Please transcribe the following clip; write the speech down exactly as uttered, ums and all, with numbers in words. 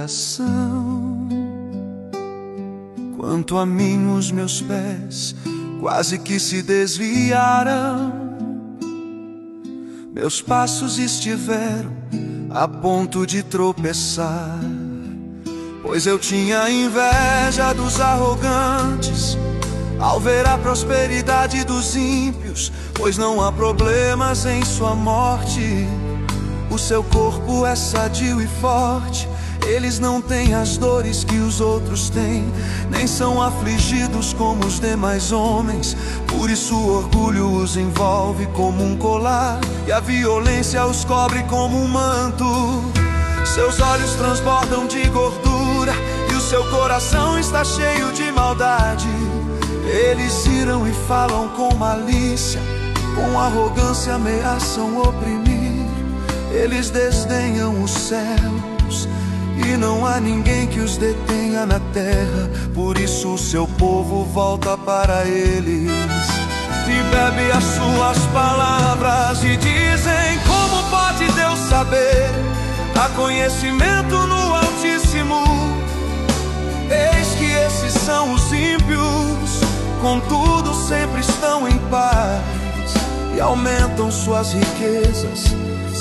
Quanto a mim, os meus pés quase que se desviaram, meus passos estiveram a ponto de tropeçar, pois eu tinha inveja dos arrogantes ao ver a prosperidade dos ímpios, pois não há problemas em sua morte. O seu corpo é sadio e forte, eles não têm as dores que os outros têm, nem são afligidos como os demais homens. Por isso o orgulho os envolve como um colar, e a violência os cobre como um manto. Seus olhos transbordam de gordura, e o seu coração está cheio de maldade. Eles iram e falam com malícia, com arrogância ameaçam oprimir. Eles desdenham os céus, e não há ninguém que os detenha na terra. Por isso o seu povo volta para eles e bebe as suas palavras, e dizem: como pode Deus saber? Há conhecimento no Altíssimo. Eis que esses são os ímpios, contudo sempre estão em paz, e aumentam suas riquezas